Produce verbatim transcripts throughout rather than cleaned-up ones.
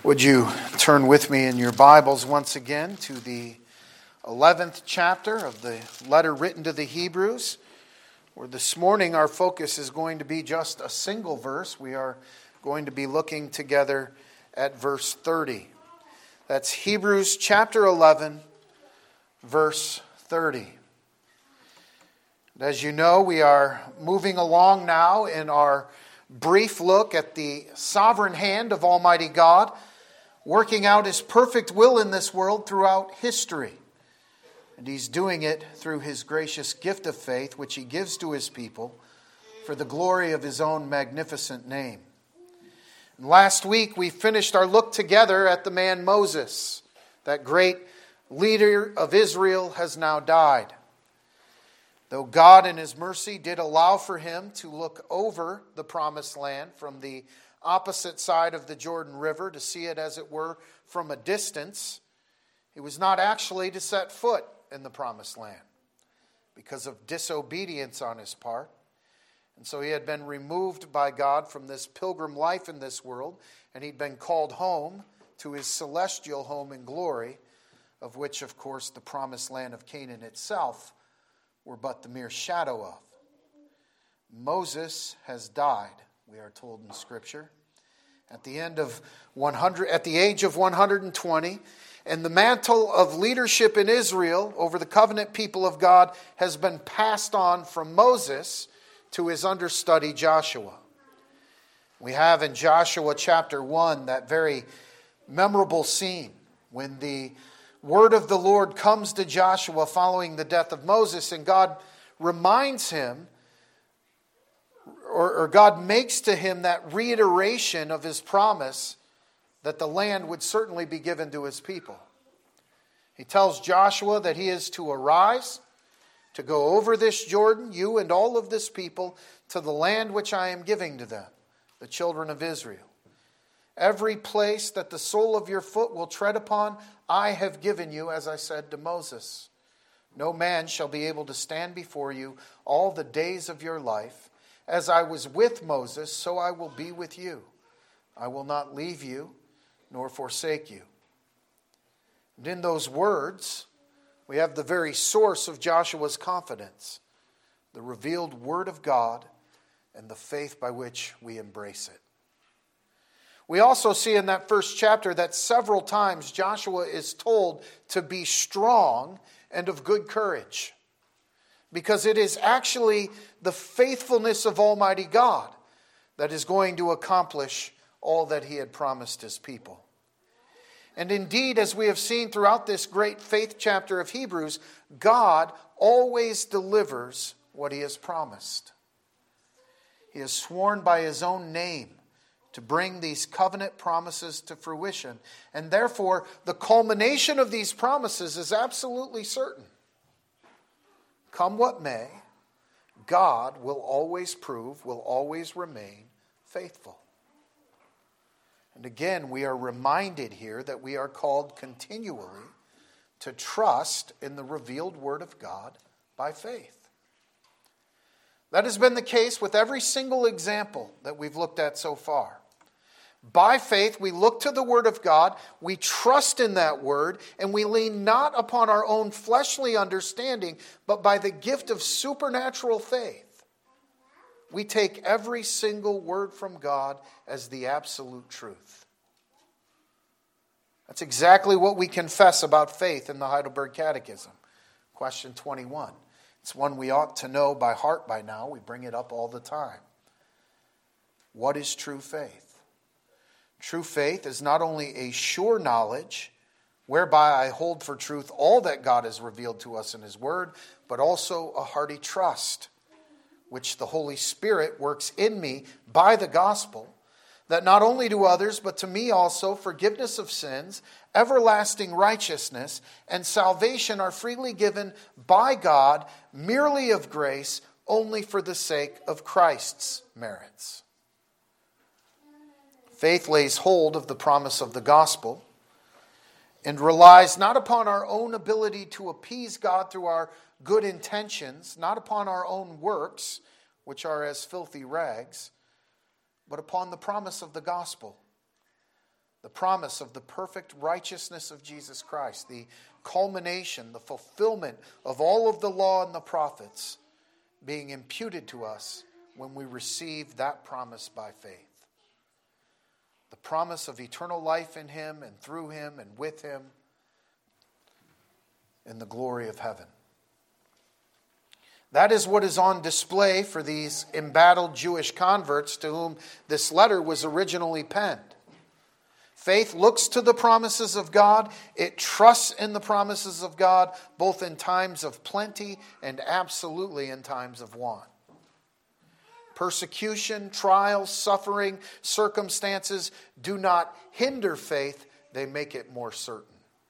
Would you turn with me in your Bibles once again to the eleventh chapter of the letter written to the Hebrews, where this morning our focus is going to be just a single verse. We are going to be looking together at verse thirty. That's Hebrews chapter eleven, verse thirty. And as you know, we are moving along now in our brief look at the sovereign hand of Almighty God, working out His perfect will in this world throughout history. And He's doing it through His gracious gift of faith, which He gives to His people for the glory of His own magnificent name. And last week we finished our look together at the man Moses. That great leader of Israel has now died. Though God in His mercy did allow for him to look over the promised land from the opposite side of the Jordan River to see it, as it were, from a distance, he was not actually to set foot in the promised land because of disobedience on his part. And so he had been removed by God from this pilgrim life in this world, and he'd been called home to his celestial home in glory, of which, of course, the promised land of Canaan itself were but the mere shadow of. Moses has died, we are told in Scripture, at the end of one hundred, at the age of one hundred twenty, and the mantle of leadership in Israel over the covenant people of God has been passed on from Moses to his understudy Joshua. We have in Joshua chapter one that very memorable scene when the word of the Lord comes to Joshua following the death of Moses, and God reminds him, or, or God makes to him that reiteration of His promise that the land would certainly be given to His people. He tells Joshua that he is to arise, to go over this Jordan, you and all of this people, to the land which I am giving to them, the children of Israel. Every place that the sole of your foot will tread upon, I have given you, as I said to Moses. No man shall be able to stand before you all the days of your life. As I was with Moses, so I will be with you. I will not leave you nor forsake you. And in those words, we have the very source of Joshua's confidence, the revealed Word of God and the faith by which we embrace it. We also see in that first chapter that several times Joshua is told to be strong and of good courage, because it is actually the faithfulness of Almighty God that is going to accomplish all that He had promised His people. And indeed, as we have seen throughout this great faith chapter of Hebrews, God always delivers what He has promised. He has sworn by His own name to bring these covenant promises to fruition. And therefore, the culmination of these promises is absolutely certain. Come what may, God will always prove, will always remain faithful. And again, we are reminded here that we are called continually to trust in the revealed Word of God by faith. That has been the case with every single example that we've looked at so far. By faith, we look to the Word of God, we trust in that Word, and we lean not upon our own fleshly understanding, but by the gift of supernatural faith. We take every single word from God as the absolute truth. That's exactly what we confess about faith in the Heidelberg Catechism. Question twenty-one. It's one we ought to know by heart by now. We bring it up all the time. What is true faith? True faith is not only a sure knowledge, whereby I hold for truth all that God has revealed to us in His Word, but also a hearty trust, which the Holy Spirit works in me by the gospel, that not only to others, but to me also, forgiveness of sins, everlasting righteousness, and salvation are freely given by God, merely of grace, only for the sake of Christ's merits. Faith lays hold of the promise of the gospel and relies not upon our own ability to appease God through our good intentions, not upon our own works, which are as filthy rags, but upon the promise of the gospel. the promise of the perfect righteousness of Jesus Christ, the culmination, the fulfillment of all of the law and the prophets being imputed to us when we receive that promise by faith. The promise of eternal life in Him and through Him and with Him in the glory of heaven. That is what is on display for these embattled Jewish converts to whom this letter was originally penned. Faith looks to the promises of God. It trusts in the promises of God, both in times of plenty and absolutely in times of want. Persecution, trials, suffering, circumstances do not hinder faith, they make it more certain.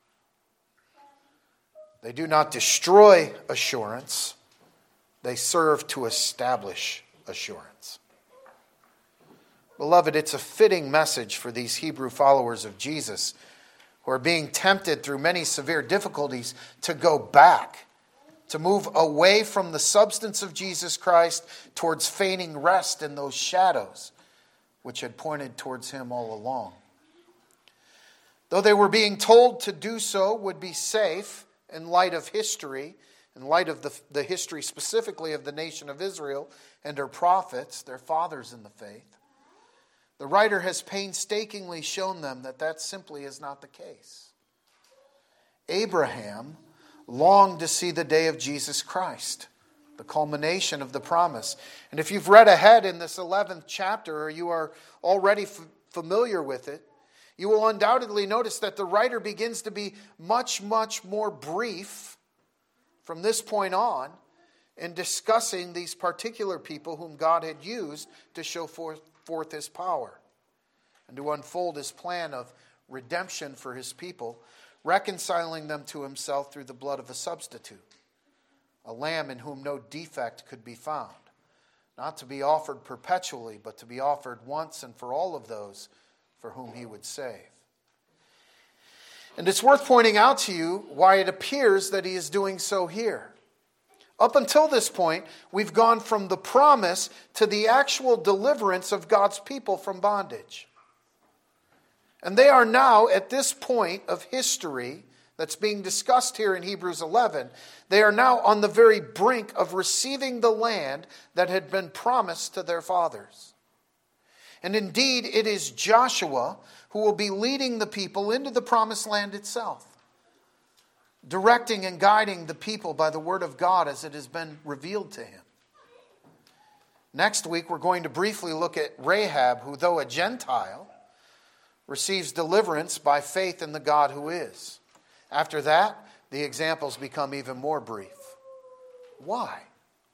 They do not destroy assurance, they serve to establish assurance. Beloved, it's a fitting message for these Hebrew followers of Jesus who are being tempted through many severe difficulties to go back, to move away from the substance of Jesus Christ towards feigning rest in those shadows which had pointed towards Him all along. Though they were being told to do so would be safe in light of history, in light of the, the history specifically of the nation of Israel and her prophets, their fathers in the faith, the writer has painstakingly shown them that that simply is not the case. Abraham longed to see the day of Jesus Christ, the culmination of the promise. And if you've read ahead in this eleventh chapter, or you are already f- familiar with it, you will undoubtedly notice that the writer begins to be much, much more brief from this point on in discussing these particular people whom God had used to show forth, forth His power and to unfold His plan of redemption for His people, reconciling them to Himself through the blood of a substitute, a lamb in whom no defect could be found, not to be offered perpetually, but to be offered once and for all of those for whom He would save. And it's worth pointing out to you why it appears that He is doing so here. Up until this point, we've gone from the promise to the actual deliverance of God's people from bondage. And they are now, at this point of history that's being discussed here in Hebrews eleven, they are now on the very brink of receiving the land that had been promised to their fathers. And indeed, it is Joshua who will be leading the people into the promised land itself, directing and guiding the people by the word of God as it has been revealed to him. Next week, we're going to briefly look at Rahab, who, though a Gentile, receives deliverance by faith in the God who is. After that, the examples become even more brief. Why?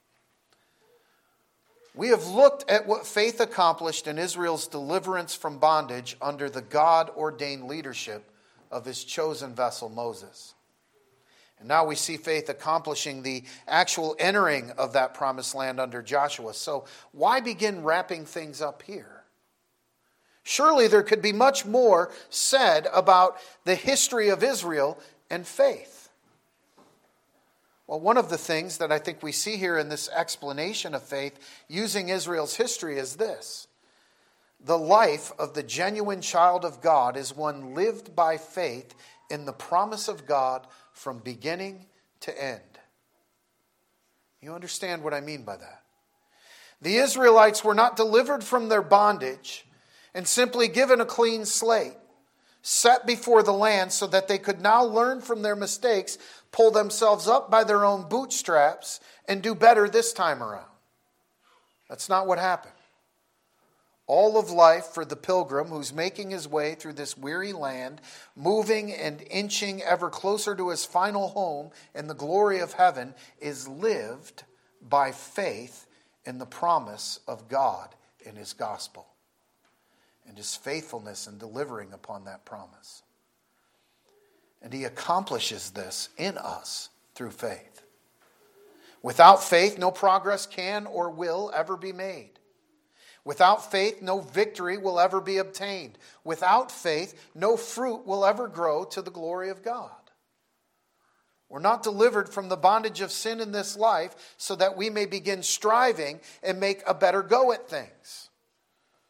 We have looked at what faith accomplished in Israel's deliverance from bondage under the God-ordained leadership of His chosen vessel, Moses. And now we see faith accomplishing the actual entering of that promised land under Joshua. So why begin wrapping things up here? Surely there could be much more said about the history of Israel and faith. Well, one of the things that I think we see here in this explanation of faith using Israel's history is this. The life of the genuine child of God is one lived by faith in the promise of God from beginning to end. You understand what I mean by that? The Israelites were not delivered from their bondage and simply given a clean slate, set before the land so that they could now learn from their mistakes, pull themselves up by their own bootstraps, and do better this time around. That's not what happened. All of life for the pilgrim who's making his way through this weary land, moving and inching ever closer to his final home in the glory of heaven, is lived by faith in the promise of God in His gospel and His faithfulness in delivering upon that promise. And He accomplishes this in us through faith. Without faith, no progress can or will ever be made. Without faith, no victory will ever be obtained. Without faith, no fruit will ever grow to the glory of God. We're not delivered from the bondage of sin in this life so that we may begin striving and make a better go at things.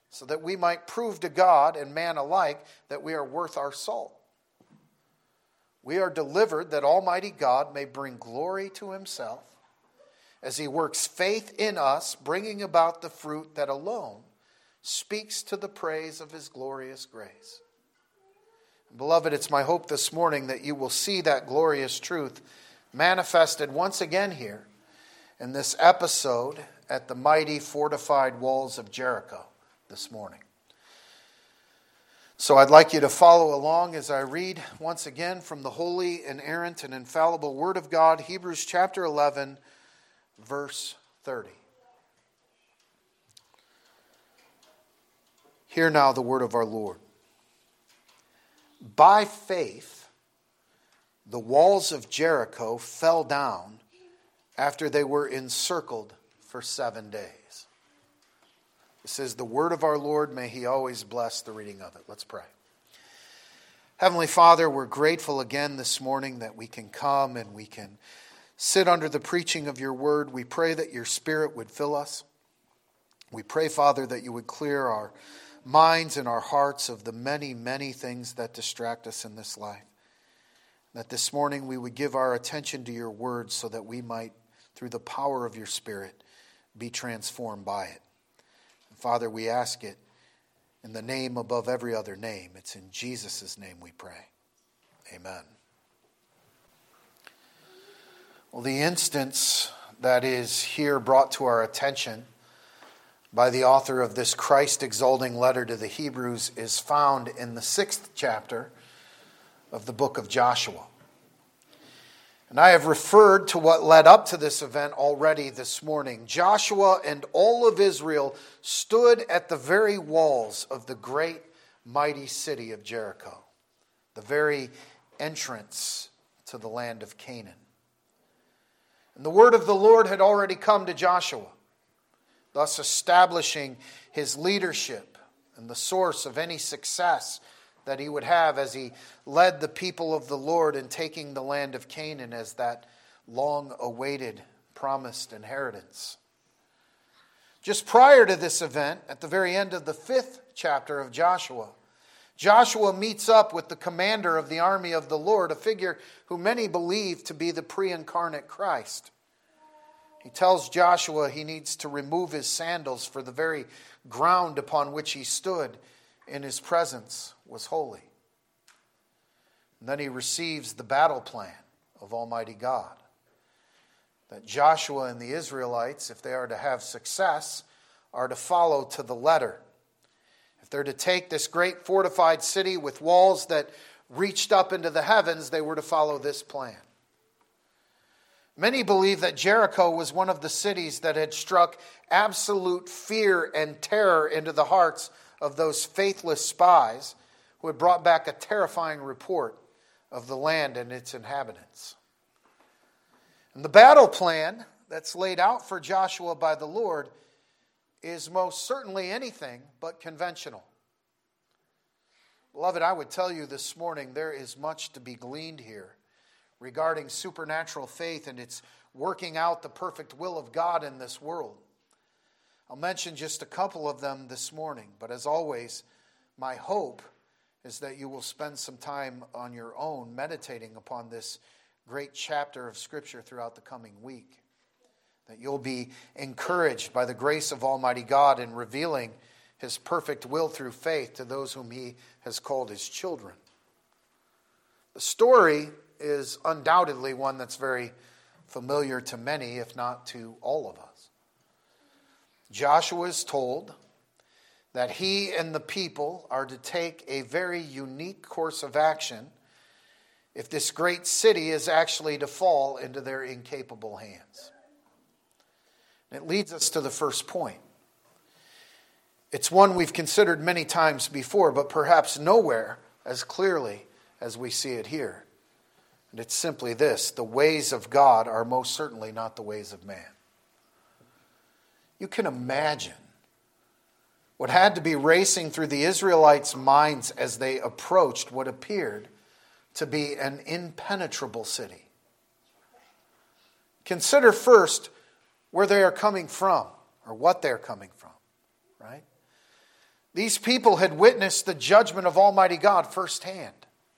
so that we might prove to God and man alike that we are worth our salt. We are delivered that Almighty God may bring glory to himself as he works faith in us, bringing about the fruit that alone speaks to the praise of his glorious grace. Beloved, it's my hope this morning that you will see that glorious truth manifested once again here in this episode at the mighty fortified walls of Jericho this morning. So I'd like you to follow along as I read once again from the holy, inerrant, and infallible Word of God, Hebrews chapter eleven, verse thirty. Hear now the word of our Lord. By faith, the walls of Jericho fell down after they were encircled for seven days. This is the word of our Lord. May he always bless the reading of it. Let's pray. Heavenly Father, we're grateful again this morning that we can come and we can sit under the preaching of your word. We pray that your Spirit would fill us. We pray, Father, that you would clear our minds and our hearts of the many, many things that distract us in this life. That this morning we would give our attention to your word so that we might, through the power of your Spirit, be transformed by it. And Father, we ask it in the name above every other name. It's in Jesus' name we pray. Amen. Well, the instance that is here brought to our attention by the author of this Christ-exalting letter to the Hebrews is found in the sixth chapter of the book of Joshua. And I have referred to what led up to this event already this morning. Joshua and all of Israel stood at the very walls of the great, mighty city of Jericho, the very entrance to the land of Canaan. And the word of the Lord had already come to Joshua, thus establishing his leadership and the source of any success that he would have as he led the people of the Lord in taking the land of Canaan as that long-awaited, promised inheritance. Just prior to this event, at the very end of the fifth chapter of Joshua, Joshua meets up with the commander of the army of the Lord, a figure who many believe to be the pre-incarnate Christ. He tells Joshua he needs to remove his sandals, for the very ground upon which he stood in his presence was holy. And then he receives the battle plan of Almighty God, that Joshua and the Israelites, if they are to have success, are to follow to the letter. If they're to take this great fortified city with walls that reached up into the heavens, they were to follow this plan. Many believe that Jericho was one of the cities that had struck absolute fear and terror into the hearts of those faithless spies who had brought back a terrifying report of the land and its inhabitants. And the battle plan that's laid out for Joshua by the Lord is most certainly anything but conventional. Beloved, I would tell you this morning there is much to be gleaned here regarding supernatural faith and its working out the perfect will of God in this world. I'll mention just a couple of them this morning, but as always, my hope is that you will spend some time on your own meditating upon this great chapter of Scripture throughout the coming week. That you'll be encouraged by the grace of Almighty God in revealing his perfect will through faith to those whom he has called his children. The story is undoubtedly one that's very familiar to many, if not to all of us. Joshua is told that he and the people are to take a very unique course of action if this great city is actually to fall into their incapable hands. And it leads us to the first point. It's one we've considered many times before, but perhaps nowhere as clearly as we see it here. And it's simply this: the ways of God are most certainly not the ways of man. You can imagine what had to be racing through the Israelites' minds as they approached what appeared to be an impenetrable city. Consider first where they are coming from, or what they're coming from, right? These people had witnessed the judgment of Almighty God firsthand.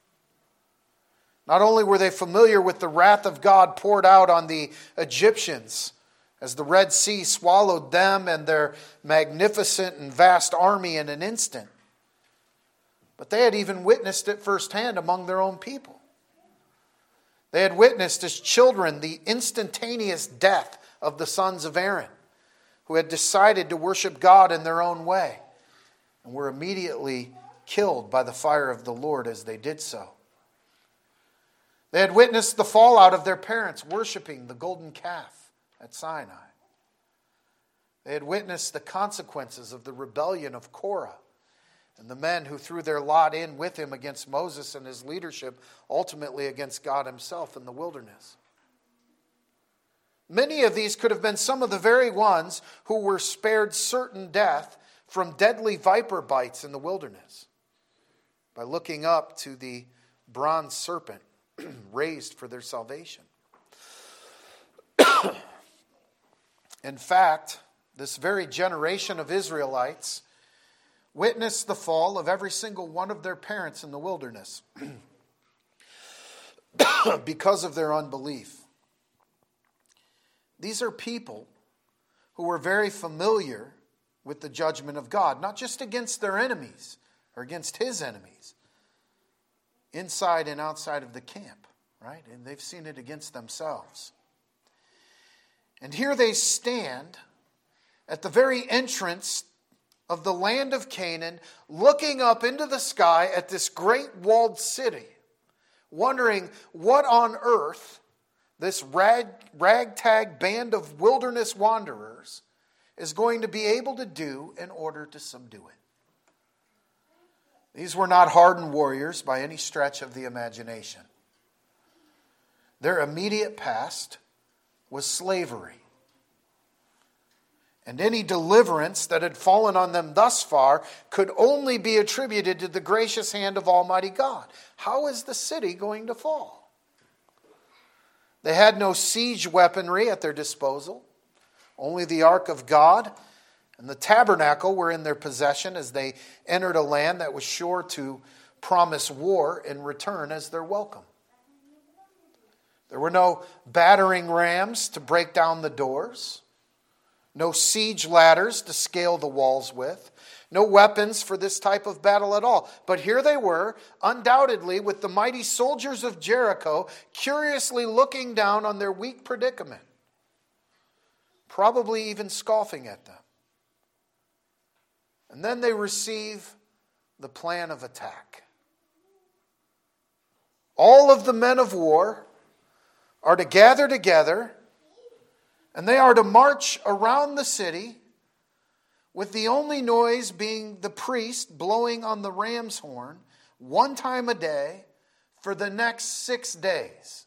Not only were they familiar with the wrath of God poured out on the Egyptians as the Red Sea swallowed them and their magnificent and vast army in an instant, but they had even witnessed it firsthand among their own people. They had witnessed as children the instantaneous death of the sons of Aaron, who had decided to worship God in their own way and were immediately killed by the fire of the Lord as they did so. They had witnessed the fallout of their parents worshiping the golden calf at Sinai. They had witnessed the consequences of the rebellion of Korah and the men who threw their lot in with him against Moses and his leadership, ultimately against God himself in the wilderness. Many of these could have been some of the very ones who were spared certain death from deadly viper bites in the wilderness by looking up to the bronze serpent raised for their salvation. In fact, this very generation of Israelites witnessed the fall of every single one of their parents in the wilderness because of their unbelief. These are people who were very familiar with the judgment of God, not just against their enemies or against his enemies, inside and outside of the camp, right? And they've seen it against themselves. And here they stand at the very entrance of the land of Canaan, looking up into the sky at this great walled city, wondering what on earth this rag, ragtag band of wilderness wanderers is going to be able to do in order to subdue it. These were not hardened warriors by any stretch of the imagination. Their immediate past was slavery. And any deliverance that had fallen on them thus far could only be attributed to the gracious hand of Almighty God. How is the city going to fall? They had no siege weaponry at their disposal. Only the ark of God and the tabernacle were in their possession as they entered a land that was sure to promise war in return as their welcome. There were no battering rams to break down the doors, no siege ladders to scale the walls with, no weapons for this type of battle at all. But here they were, undoubtedly with the mighty soldiers of Jericho, curiously looking down on their weak predicament, probably even scoffing at them. And then they receive the plan of attack. All of the men of war are to gather together, and they are to march around the city, with the only noise being the priest blowing on the ram's horn one time a day for the next six days.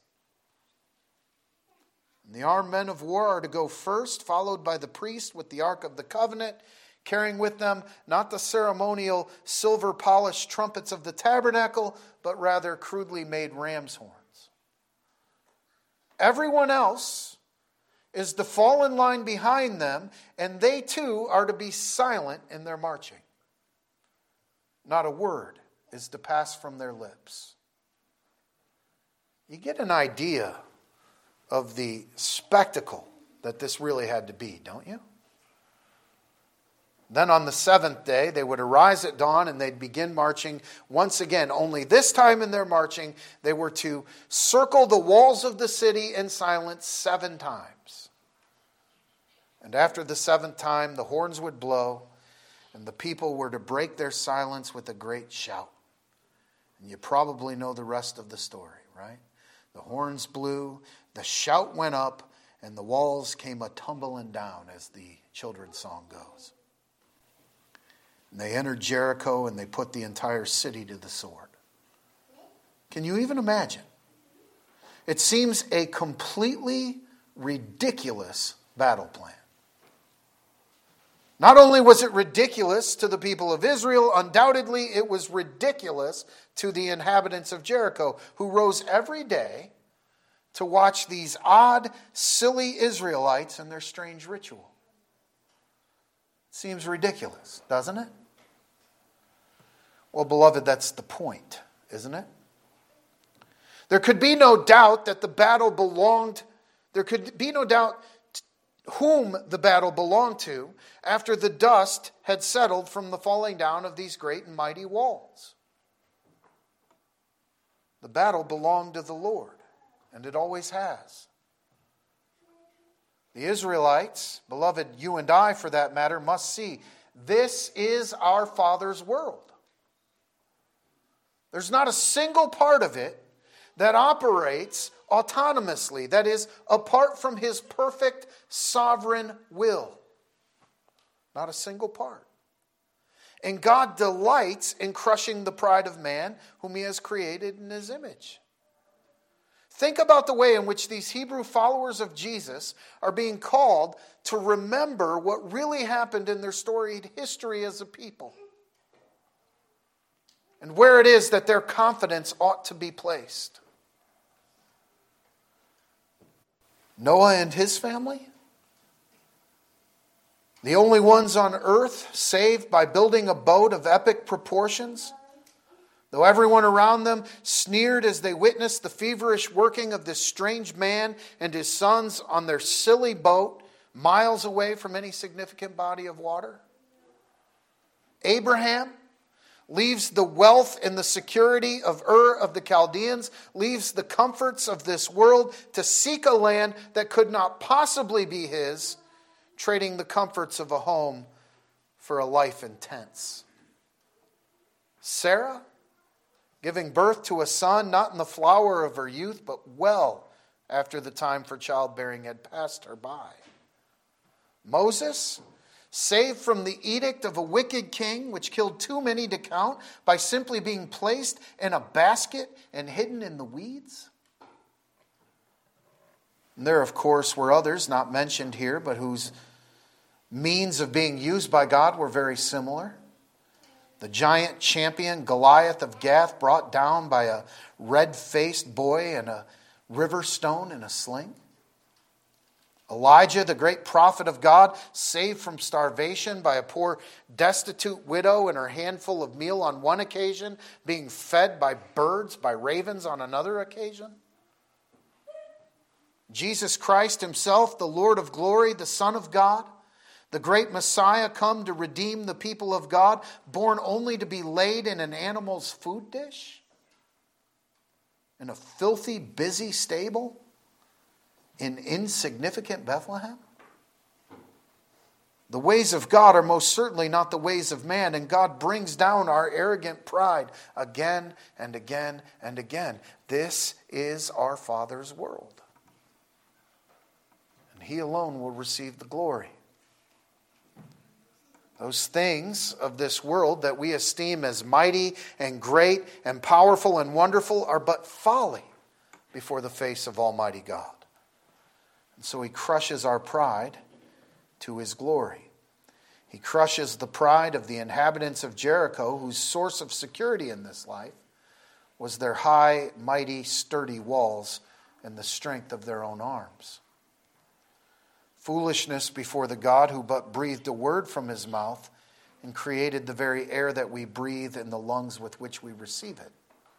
And the armed men of war are to go first, followed by the priest with the Ark of the Covenant, carrying with them not the ceremonial silver-polished trumpets of the tabernacle, but rather crudely made ram's horns. Everyone else is to fall in line behind them, and they too are to be silent in their marching. Not a word is to pass from their lips. You get an idea of the spectacle that this really had to be, don't you? Then on the seventh day, they would arise at dawn and they'd begin marching once again. Only this time in their marching, they were to circle the walls of the city in silence seven times. And after the seventh time, the horns would blow, and the people were to break their silence with a great shout. And you probably know the rest of the story, right? The horns blew, the shout went up, and the walls came a-tumbling down, as the children's song goes. And they entered Jericho, and they put the entire city to the sword. Can you even imagine? It seems a completely ridiculous battle plan. Not only was it ridiculous to the people of Israel, undoubtedly it was ridiculous to the inhabitants of Jericho, who rose every day to watch these odd, silly Israelites and their strange ritual. Seems ridiculous, doesn't it? Well, beloved, that's the point, isn't it? There could be no doubt that the battle belonged, there could be no doubt whom the battle belonged to after the dust had settled from the falling down of these great and mighty walls. The battle belonged to the Lord, and it always has. The Israelites, beloved, you and I for that matter, must see this is our Father's world. There's not a single part of it that operates autonomously, that is, apart from His perfect sovereign will. Not a single part. And God delights in crushing the pride of man whom He has created in His image. Think about the way in which these Hebrew followers of Jesus are being called to remember what really happened in their storied history as a people. And where it is that their confidence ought to be placed. Noah and his family? The only ones on earth saved by building a boat of epic proportions? Though everyone around them sneered as they witnessed the feverish working of this strange man and his sons on their silly boat miles away from any significant body of water? Abraham leaves the wealth and the security of Ur of the Chaldeans, leaves the comforts of this world to seek a land that could not possibly be his, trading the comforts of a home for a life in tents. Sarah, giving birth to a son not in the flower of her youth, but well after the time for childbearing had passed her by. Moses, saved from the edict of a wicked king, which killed too many to count, by simply being placed in a basket and hidden in the weeds. And there, of course, were others not mentioned here, but whose means of being used by God were very similar. The giant champion Goliath of Gath, brought down by a red-faced boy and a river stone in a sling. Elijah, the great prophet of God, saved from starvation by a poor destitute widow and her handful of meal on one occasion, being fed by birds, by ravens on another occasion. Jesus Christ himself, the Lord of glory, the Son of God, the great Messiah come to redeem the people of God, born only to be laid in an animal's food dish? In a filthy, busy stable? In insignificant Bethlehem? The ways of God are most certainly not the ways of man, and God brings down our arrogant pride again and again and again. This is our Father's world. And He alone will receive the glory. Those things of this world that we esteem as mighty and great and powerful and wonderful are but folly before the face of Almighty God. And so He crushes our pride to His glory. He crushes the pride of the inhabitants of Jericho, whose source of security in this life was their high, mighty, sturdy walls and the strength of their own arms. Foolishness before the God who but breathed a word from His mouth and created the very air that we breathe and the lungs with which we receive it.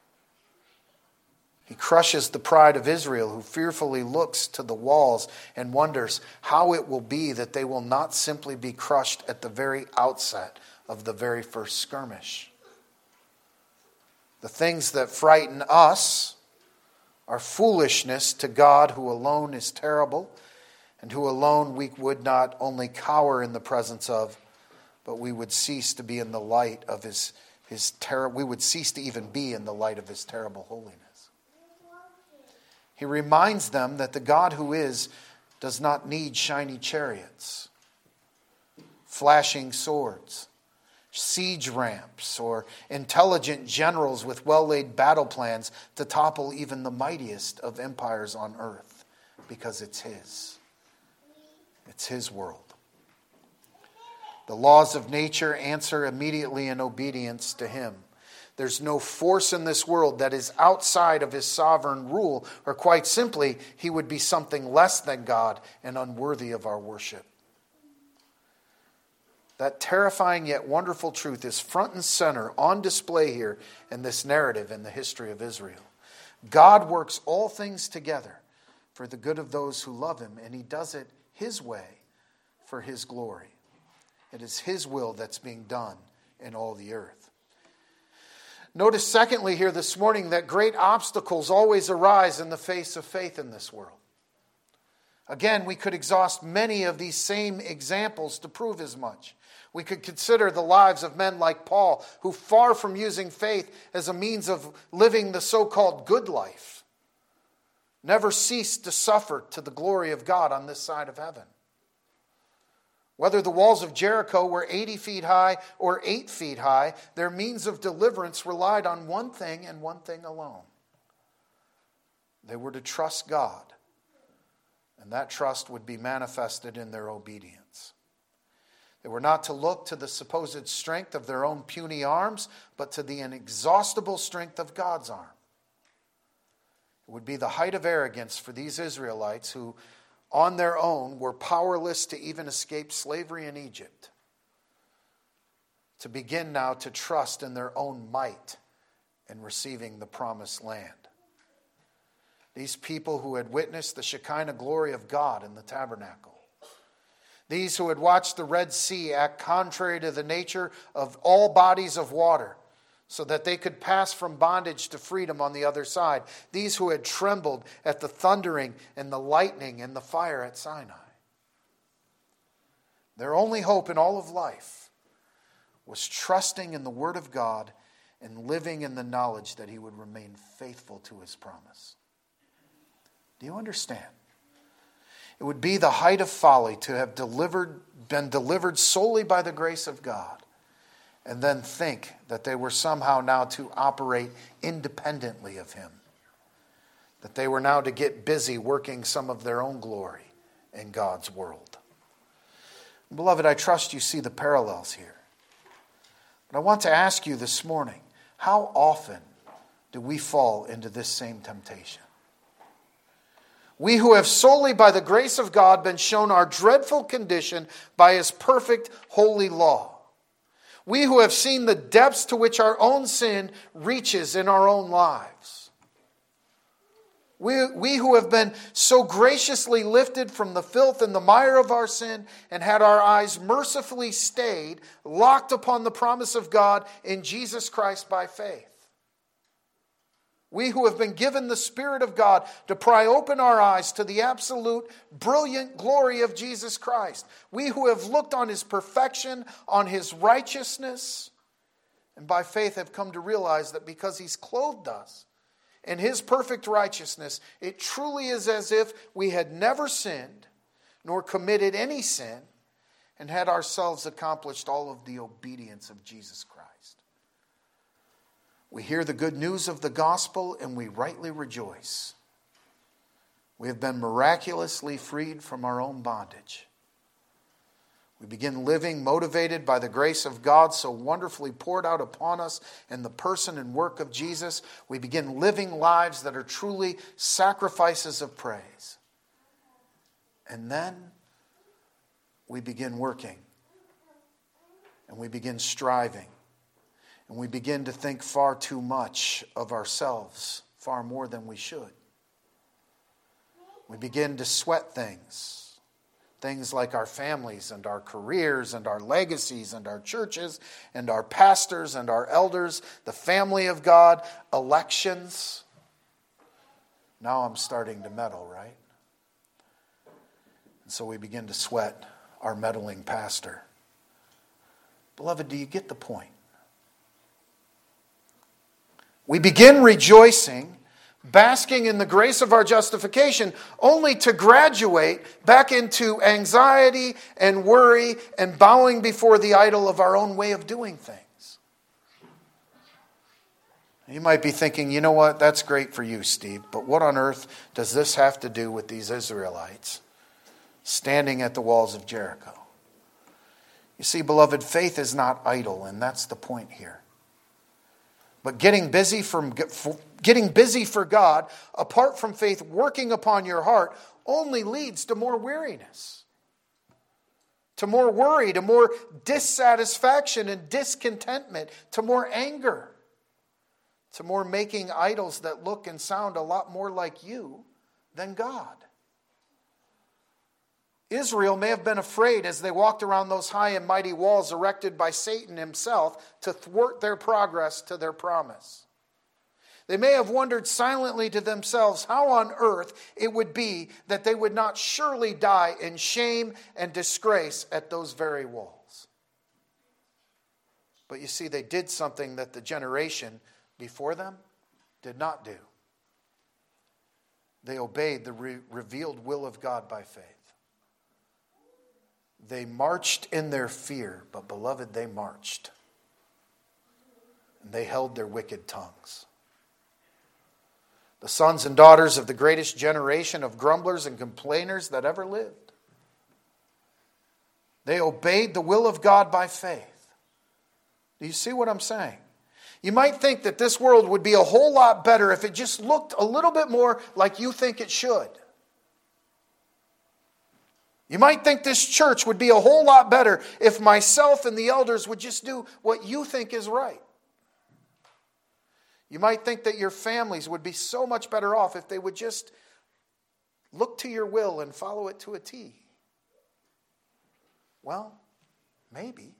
He crushes the pride of Israel, who fearfully looks to the walls and wonders how it will be that they will not simply be crushed at the very outset of the very first skirmish. The things that frighten us are foolishness to God, who alone is terrible, and who alone we would not only cower in the presence of, but we would cease to be in the light of his, his terror. We would cease to even be in the light of His terrible holiness. He reminds them that the God who is does not need shiny chariots, flashing swords, siege ramps, or intelligent generals with well-laid battle plans to topple even the mightiest of empires on earth, because it's His. It's His world. The laws of nature answer immediately in obedience to Him. There's no force in this world that is outside of His sovereign rule, or quite simply, He would be something less than God and unworthy of our worship. That terrifying yet wonderful truth is front and center on display here in this narrative in the history of Israel. God works all things together for the good of those who love him, and he does it his way for his glory. It is his will that's being done in all the earth. Notice secondly here this morning that great obstacles always arise in the face of faith in this world. Again, we could exhaust many of these same examples to prove as much. We could consider the lives of men like Paul, who far from using faith as a means of living the so-called good life, never ceased to suffer to the glory of God on this side of heaven. Whether the walls of Jericho were eighty feet high or eight feet high, their means of deliverance relied on one thing and one thing alone. They were to trust God, and that trust would be manifested in their obedience. They were not to look to the supposed strength of their own puny arms, but to the inexhaustible strength of God's arm. It would be the height of arrogance for these Israelites who, on their own, were powerless to even escape slavery in Egypt, to begin now to trust in their own might in receiving the promised land. These people who had witnessed the Shekinah glory of God in the tabernacle, these who had watched the Red Sea act contrary to the nature of all bodies of water, so that they could pass from bondage to freedom on the other side. These who had trembled at the thundering and the lightning and the fire at Sinai. Their only hope in all of life was trusting in the Word of God and living in the knowledge that he would remain faithful to his promise. Do you understand? It would be the height of folly to have delivered, been delivered solely by the grace of God, and then think that they were somehow now to operate independently of him, that they were now to get busy working some of their own glory in God's world. Beloved, I trust you see the parallels here. But I want to ask you this morning, how often do we fall into this same temptation? We who have solely by the grace of God been shown our dreadful condition by his perfect holy law. We who have seen the depths to which our own sin reaches in our own lives. We, we who have been so graciously lifted from the filth and the mire of our sin and had our eyes mercifully stayed, locked upon the promise of God in Jesus Christ by faith. We who have been given the Spirit of God to pry open our eyes to the absolute brilliant glory of Jesus Christ. We who have looked on his perfection, on his righteousness, and by faith have come to realize that because he's clothed us in his perfect righteousness, it truly is as if we had never sinned, nor committed any sin, and had ourselves accomplished all of the obedience of Jesus Christ. We hear the good news of the gospel and we rightly rejoice. We have been miraculously freed from our own bondage. We begin living motivated by the grace of God so wonderfully poured out upon us in the person and work of Jesus. We begin living lives that are truly sacrifices of praise. And then we begin working and we begin striving. And we begin to think far too much of ourselves, far more than we should. We begin to sweat things. Things like our families and our careers and our legacies and our churches and our pastors and our elders, the family of God, elections. Now I'm starting to meddle, right? And so we begin to sweat our meddling pastor. Beloved, do you get the point? We begin rejoicing, basking in the grace of our justification, only to graduate back into anxiety and worry and bowing before the idol of our own way of doing things. You might be thinking, you know what, that's great for you, Steve, but what on earth does this have to do with these Israelites standing at the walls of Jericho? You see, beloved, faith is not idle, and that's the point here. But getting busy from getting busy for God, apart from faith working upon your heart, only leads to more weariness, to more worry, to more dissatisfaction and discontentment, to more anger, to more making idols that look and sound a lot more like you than God. Israel may have been afraid as they walked around those high and mighty walls erected by Satan himself to thwart their progress to their promise. They may have wondered silently to themselves how on earth it would be that they would not surely die in shame and disgrace at those very walls. But you see, they did something that the generation before them did not do. They obeyed the re- revealed will of God by faith. They marched in their fear, but beloved, they marched. And they held their wicked tongues. The sons and daughters of the greatest generation of grumblers and complainers that ever lived. They obeyed the will of God by faith. Do you see what I'm saying? You might think that this world would be a whole lot better if it just looked a little bit more like you think it should. You might think this church would be a whole lot better if myself and the elders would just do what you think is right. You might think that your families would be so much better off if they would just look to your will and follow it to a T. Well, maybe.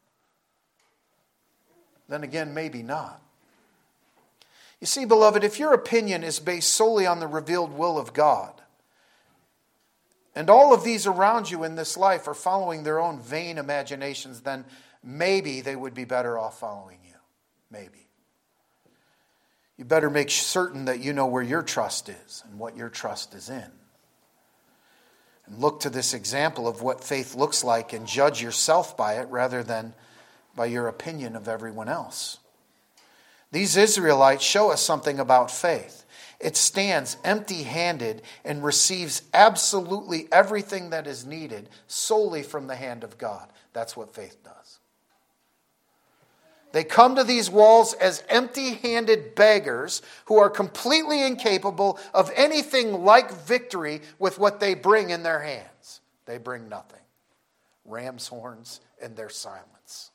Then again, maybe not. You see, beloved, if your opinion is based solely on the revealed will of God, and all of these around you in this life are following their own vain imaginations, then maybe they would be better off following you. Maybe. You better make certain that you know where your trust is and what your trust is in. And look to this example of what faith looks like and judge yourself by it rather than by your opinion of everyone else. These Israelites show us something about faith. It stands empty-handed and receives absolutely everything that is needed solely from the hand of God. That's what faith does. They come to these walls as empty-handed beggars who are completely incapable of anything like victory with what they bring in their hands. They bring nothing. Ram's horns and their silence.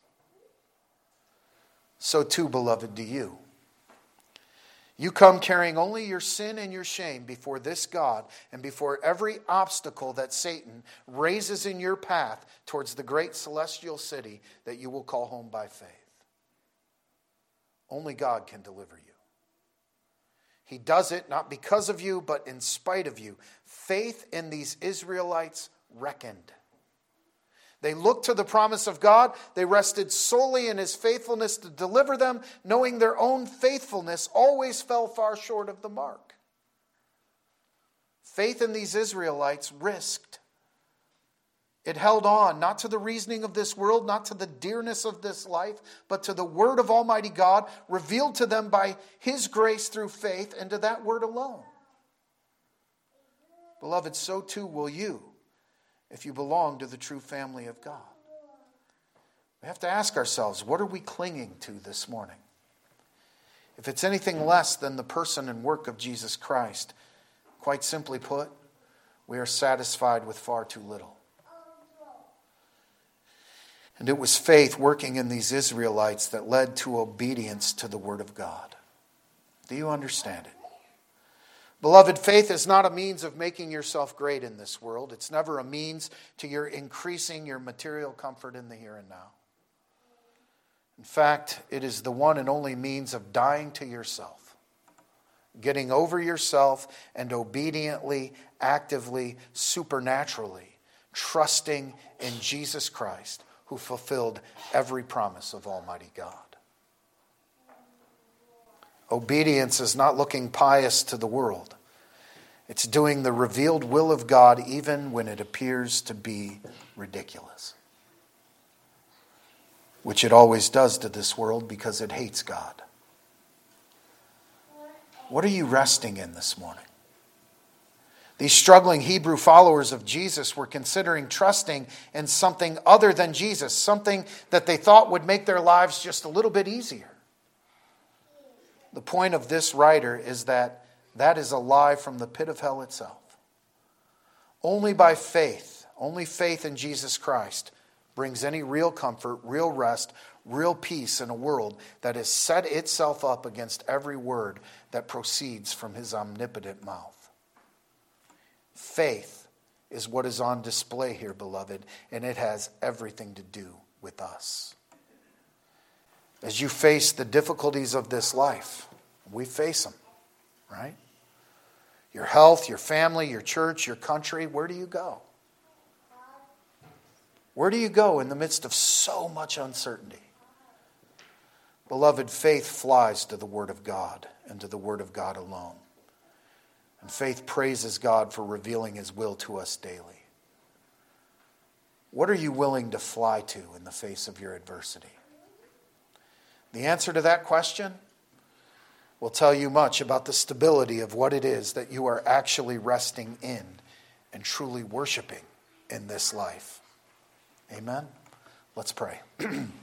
So too, beloved, do you. You come carrying only your sin and your shame before this God and before every obstacle that Satan raises in your path towards the great celestial city that you will call home by faith. Only God can deliver you. He does it not because of you, but in spite of you. Faith in these Israelites reckoned. They looked to the promise of God. They rested solely in his faithfulness to deliver them, knowing their own faithfulness always fell far short of the mark. Faith in these Israelites risked. It held on, not to the reasoning of this world, not to the dearness of this life, but to the word of Almighty God, revealed to them by his grace through faith, and to that word alone. Beloved, so too will you, if you belong to the true family of God. We have to ask ourselves, what are we clinging to this morning? If it's anything less than the person and work of Jesus Christ, quite simply put, we are satisfied with far too little. And it was faith working in these Israelites that led to obedience to the word of God. Do you understand it? Beloved, faith is not a means of making yourself great in this world. It's never a means to your increasing your material comfort in the here and now. In fact, it is the one and only means of dying to yourself, getting over yourself, and obediently, actively, supernaturally trusting in Jesus Christ, who fulfilled every promise of Almighty God. Obedience is not looking pious to the world. It's doing the revealed will of God even when it appears to be ridiculous. Which it always does to this world because it hates God. What are you resting in this morning? These struggling Hebrew followers of Jesus were considering trusting in something other than Jesus, something that they thought would make their lives just a little bit easier. The point of this writer is that that is a lie from the pit of hell itself. Only by faith Only faith in Jesus Christ brings any real comfort, real rest, real peace in a world that has set itself up against every word that proceeds from his omnipotent mouth. Faith is what is on display here, beloved, and it has everything to do with us. As you face the difficulties of this life, we face them, right? Your health, your family, your church, your country, where do you go? Where do you go in the midst of so much uncertainty? Beloved, faith flies to the Word of God and to the Word of God alone. And faith praises God for revealing His will to us daily. What are you willing to fly to in the face of your adversity? The answer to that question will tell you much about the stability of what it is that you are actually resting in and truly worshiping in this life. Amen? Let's pray.